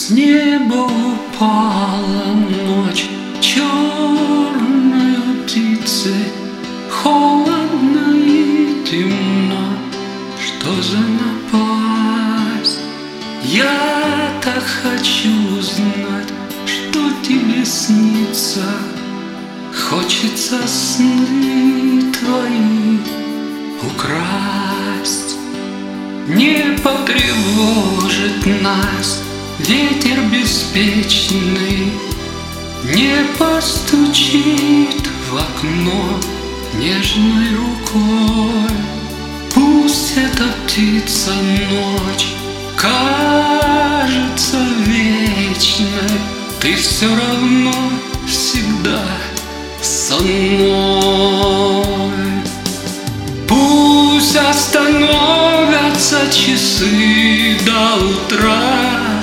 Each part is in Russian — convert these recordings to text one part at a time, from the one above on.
С неба упала ночь черною птицей, холодно и темно. Что за напасть? Я так хочу знать, что тебе снится. Хочется сны твои украсть. Не потревожит нас ветер беспечный, не постучит в окно нежной рукой. Пусть эта птица ночь кажется вечной, ты все равно всегда со мной. Пусть остановятся часы до утра,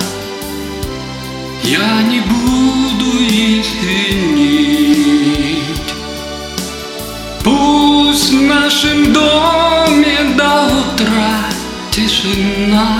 я не буду их винить. Пусть в нашем доме до утра тишина,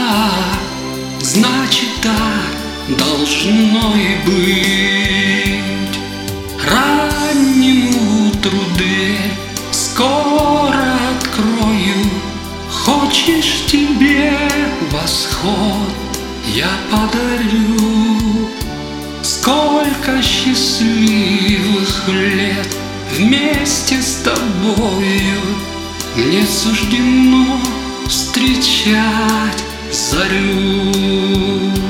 значит так должно и быть. Раннему утру дверь скоро открою. Хочешь, тебе восход я подарю. Сколько счастливых лет вместе с тобою мне суждено встречать зарю.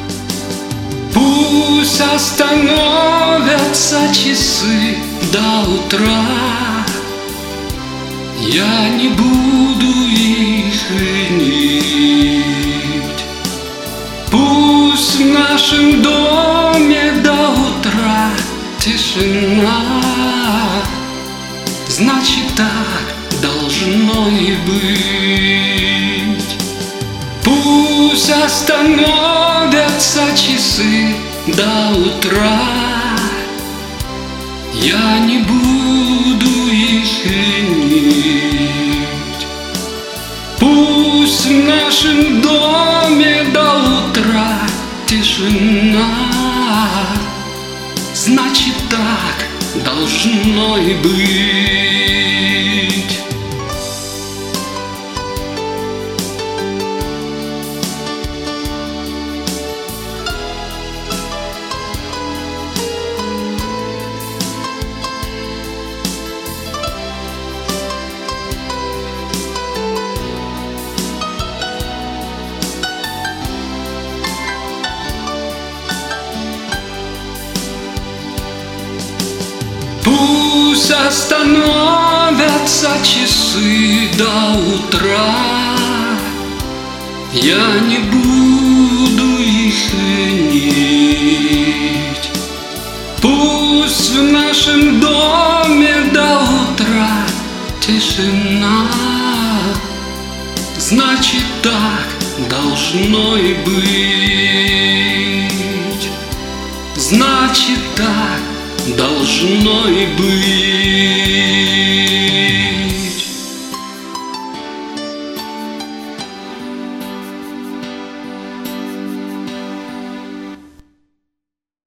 Пусть остановятся часы до утра, я не буду их винить. Пусть в нашем доме до утра тишина, значит так должно и быть. Пусть остановятся часы до утра, я не буду их винить. Пусть в нашем доме до утра тишина, значит так должно и быть. Пусть остановятся часы до утра, я не буду их винить. Пусть в нашем доме до утра тишина, значит так должно и быть. Значит так должно и быть.